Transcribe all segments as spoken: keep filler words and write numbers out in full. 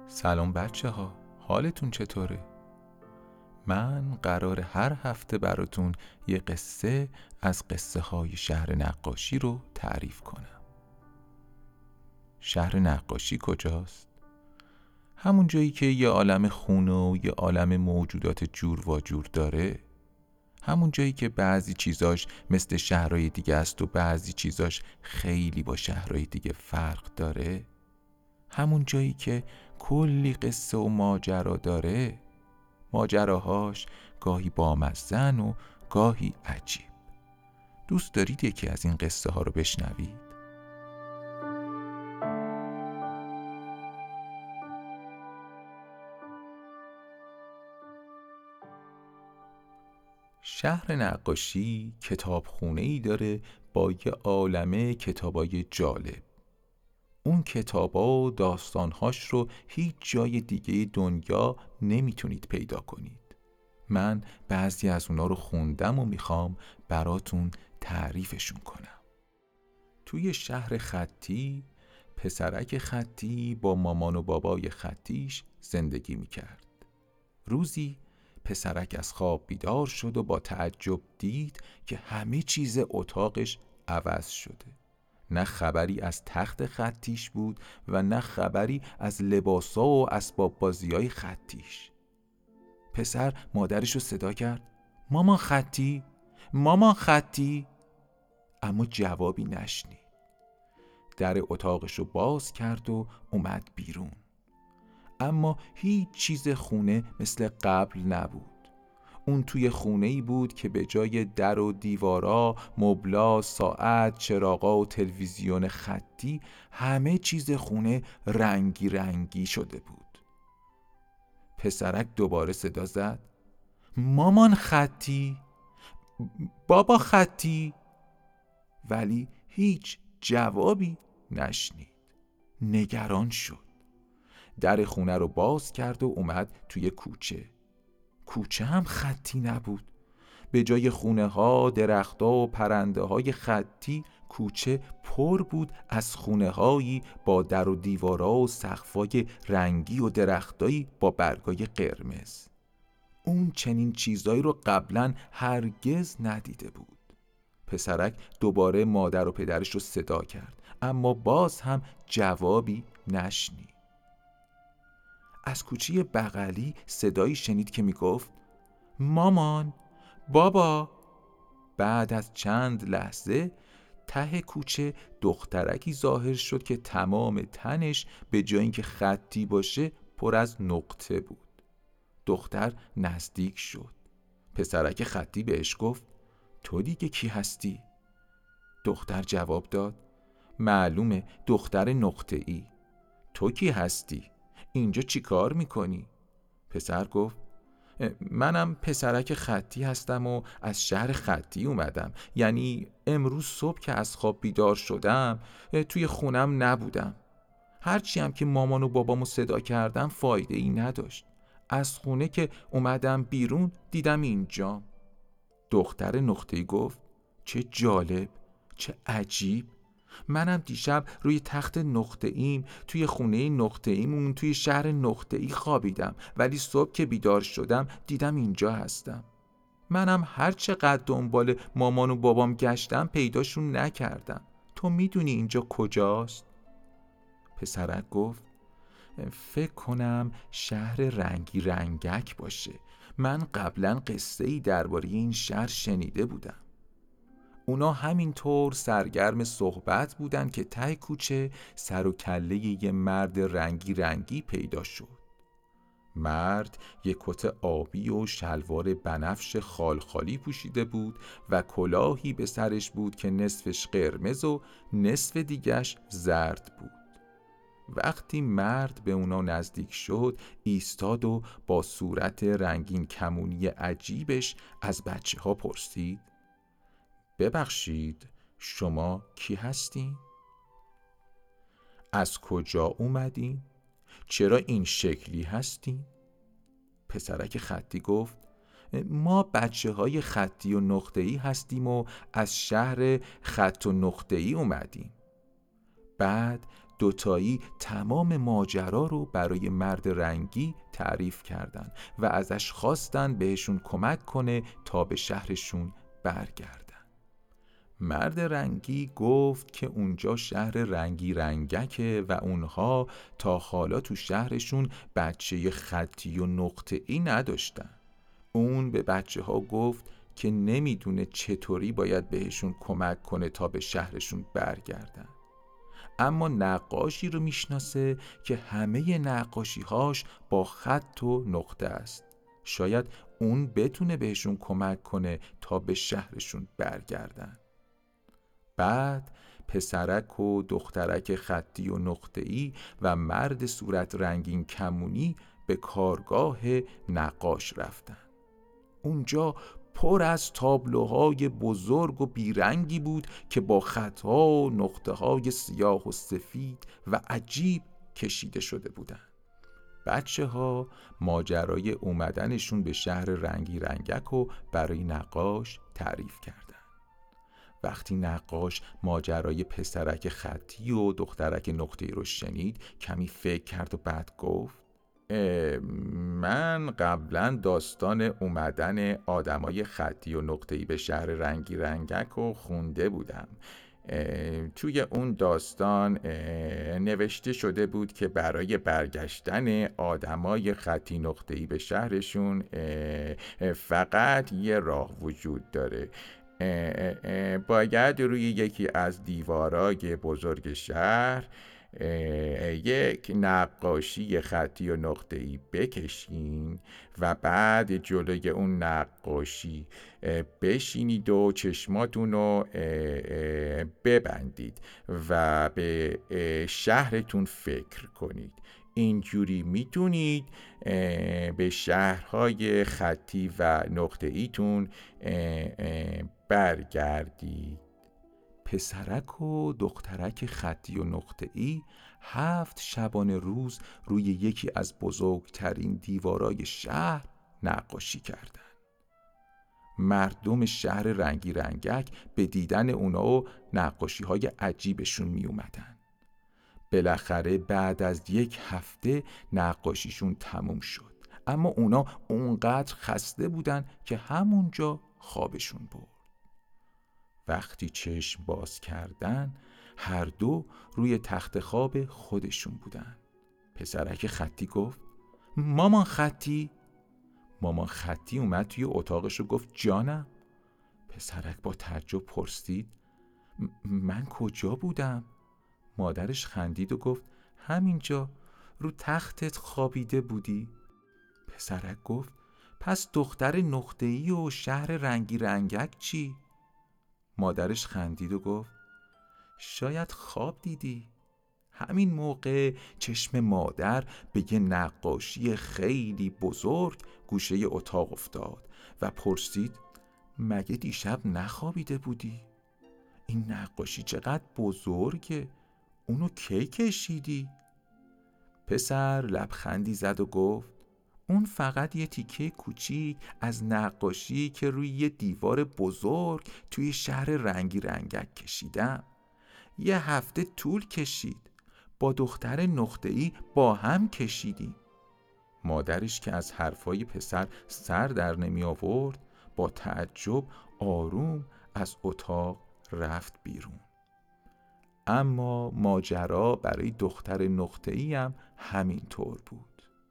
سلام بچه ها، حالتون چطوره؟ من قرار هر هفته براتون یه قصه از قصه های شهر نقاشی رو تعریف کنم. شهر نقاشی کجاست؟ همون جایی که یه عالم خونه و یه عالم موجودات جور و جور داره. همون جایی که بعضی چیزاش مثل شهرهای دیگه است و بعضی چیزاش خیلی با شهرهای دیگه فرق داره. همون جایی که کلی قصه و ماجرا داره، ماجراهاش گاهی بامزن و گاهی عجیب. دوست دارید یکی از این قصه ها رو بشنوید؟ شهر نقاشی کتابخونه‌ای داره با یه عالمه کتابای جالب. اون کتابا و داستانهاش رو هیچ جای دیگه دنیا نمیتونید پیدا کنید. من بعضی از اونا رو خوندم و میخوام براتون تعریفشون کنم. توی شهر خطی، پسرک خطی با مامان و بابای خطیش زندگی میکرد. روزی پسرک از خواب بیدار شد و با تعجب دید که همه چیز اتاقش عوض شده. نه خبری از تخت خطیش بود و نه خبری از لباسا و اسباب بازیای خطیش. پسر مادرش رو صدا کرد: مامان خطی، مامان خطی. اما جوابی نشنید. در اتاقش رو باز کرد و اومد بیرون. اما هیچ چیز خونه مثل قبل نبود. اون توی خونه‌ای بود که به جای در و دیوارا، مبلا، ساعت، چراغا و تلویزیون خطی، همه چیز خونه رنگی رنگی شده بود. پسرک دوباره صدا زد: مامان خطی، بابا خطی. ولی هیچ جوابی نشنید. نگران شد. در خونه رو باز کرد و اومد توی کوچه. کوچه هم خطی نبود. به جای خونه ها، درخت ها و پرنده های خطی، کوچه پر بود از خونه هایی با در و دیوارا و سقفای رنگی و درختایی با برگای قرمز. اون چنین چیزایی رو قبلا هرگز ندیده بود. پسرک دوباره مادر و پدرش رو صدا کرد، اما باز هم جوابی نشنید. از کوچه بغلی صدایی شنید که میگفت: مامان، بابا. بعد از چند لحظه ته کوچه دخترکی ظاهر شد که تمام تنش به جای اینکه خطی باشه پر از نقطه بود. دختر نزدیک شد. پسرک خطی بهش گفت: تو دیگه کی هستی؟ دختر جواب داد: معلومه، دختر نقطه ای. تو کی هستی؟ اینجا چی کار میکنی؟ پسر گفت: منم پسرک خطی هستم و از شهر خطی اومدم. یعنی امروز صبح که از خواب بیدار شدم توی خونم نبودم. هرچی هم که مامان و بابامو صدا کردم فایده ای نداشت. از خونه که اومدم بیرون دیدم اینجا. دختر نقطه‌ای گفت: چه جالب، چه عجیب. منم دیشب روی تخت نقطه ایم توی خونه نقطه ایمون توی شهر نقطه ای خوابیدم، ولی صبح که بیدار شدم دیدم اینجا هستم. منم هر چقدر دنبال مامان و بابام گشتم پیداشون نکردم. تو میدونی اینجا کجاست؟ پسرک گفت: فکر کنم شهر رنگی رنگک باشه. من قبلا قصه ای درباره این شهر شنیده بودم. اونا همینطور سرگرم صحبت بودن که ته کوچه سر و کله یه مرد رنگی رنگی پیدا شد. مرد یک کت آبی و شلوار بنفش خالخالی پوشیده بود و کلاهی به سرش بود که نصفش قرمز و نصف دیگش زرد بود. وقتی مرد به اونا نزدیک شد ایستاد و با صورت رنگین کمونی عجیبش از بچه ها پرسید: ببخشید، شما کی هستین؟ از کجا اومدین؟ چرا این شکلی هستین؟ پسرک خطی گفت: ما بچه های خطی و نقطه‌ای هستیم و از شهر خط و نقطه‌ای اومدیم. بعد دوتایی تمام ماجرا رو برای مرد رنگی تعریف کردن و ازش خواستن بهشون کمک کنه تا به شهرشون برگردن. مرد رنگی گفت که اونجا شهر رنگی رنگکه و اونها تا حالا تو شهرشون بچه خطی و نقطه‌ای نداشتن. اون به بچه ها گفت که نمیدونه چطوری باید بهشون کمک کنه تا به شهرشون برگردن، اما نقاشی رو میشناسه که همه نقاشیهاش با خط و نقطه است. شاید اون بتونه بهشون کمک کنه تا به شهرشون برگردن. بعد پسرک و دخترک خطی و نقطه‌ای و مرد صورت رنگین کمونی به کارگاه نقاش رفتن. اونجا پر از تابلوهای بزرگ و بیرنگی بود که با خطها و نقطه‌های سیاه و سفید و عجیب کشیده شده بودن. بچه ها ماجرای اومدنشون به شهر رنگی رنگک رو برای نقاش تعریف کردن. وقتی نقاش ماجرای پسرک خطی و دخترک نقطه‌ای رو شنید کمی فکر کرد و بعد گفت من قبلا داستان اومدن آدمای خطی و نقطه‌ای به شهر رنگی رنگک رو خونده بودم. توی اون داستان نوشته شده بود که برای برگشتن آدمای خطی نقطه‌ای به شهرشون فقط یه راه وجود داره. باید روی یکی از دیوارای بزرگ شهر یک نقاشی خطی و نقطه‌ای بکشین و بعد جلوی اون نقاشی بشینید و چشماتون رو ببندید و به شهرتون فکر کنید. اینجوری میتونید به شهرهای خطی و نقطه‌ایتون برگردید. پسرک و دخترک خطی و نقطه‌ای هفت شبانه روز روی یکی از بزرگترین دیوارای شهر نقاشی کردند. مردم شهر رنگی رنگک به دیدن اونا و نقاشی های عجیبشون می اومدن. بالاخره بعد از یک هفته نقاشیشون تموم شد، اما اونا اونقدر خسته بودن که همونجا خوابشون برد. وقتی چشم باز کردن هر دو روی تخت خواب خودشون بودن. پسرک خطی گفت مامان خطی. مامان خطی اومد توی اتاقش و گفت جانم. پسرک با تعجب پرسید من کجا بودم؟ مادرش خندید و گفت همینجا رو تختت خوابیده بودی. پسرک گفت پس دختر نقطه‌ای و شهر رنگی رنگک چی؟ مادرش خندید و گفت شاید خواب دیدی. همین موقع چشم مادر به یه نقاشی خیلی بزرگ گوشه اتاق افتاد و پرسید مگه دیشب نخوابیده بودی؟ این نقاشی چقدر بزرگه، اونو کی کشیدی؟ پسر لبخندی زد و گفت اون فقط یه تیکه کوچیک از نقاشی که روی یه دیوار بزرگ توی شهر رنگی رنگک کشیدم. یه هفته طول کشید. با دختر نقطه‌ای با هم کشیدیم. مادرش که از حرفای پسر سر در نمی آورد با تعجب آروم از اتاق رفت بیرون. اما ماجرا برای دختر نقطه‌ای هم همین طور بود.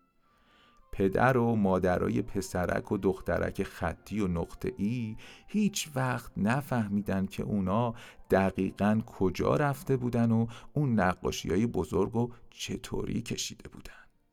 پدر و مادرای پسرک و دخترک خطی و نقطه‌ای هیچ وقت نفهمیدن که اونا دقیقاً کجا رفته بودن و اون نقاشی‌های بزرگ رو چطوری کشیده بودن.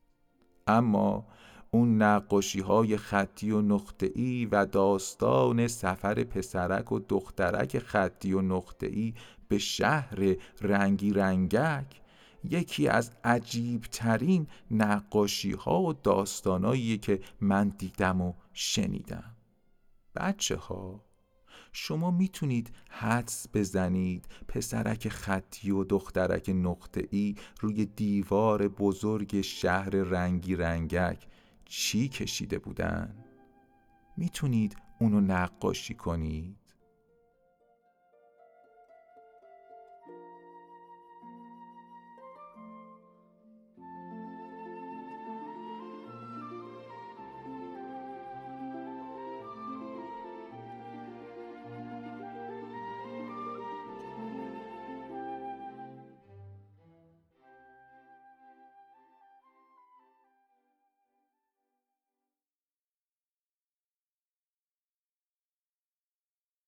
اما اون نقاشی‌های خطی و نقطه‌ای و داستان سفر پسرک و دخترک خطی و نقطه‌ای به شهر رنگی رنگک یکی از عجیب ترین نقاشی ها و داستانایی که من دیدم و شنیدم. بچه ها شما میتونید حدس بزنید پسرک خطی و دخترک نقطه‌ای روی دیوار بزرگ شهر رنگی رنگک چی کشیده بودن؟ میتونید اونو نقاشی کنید؟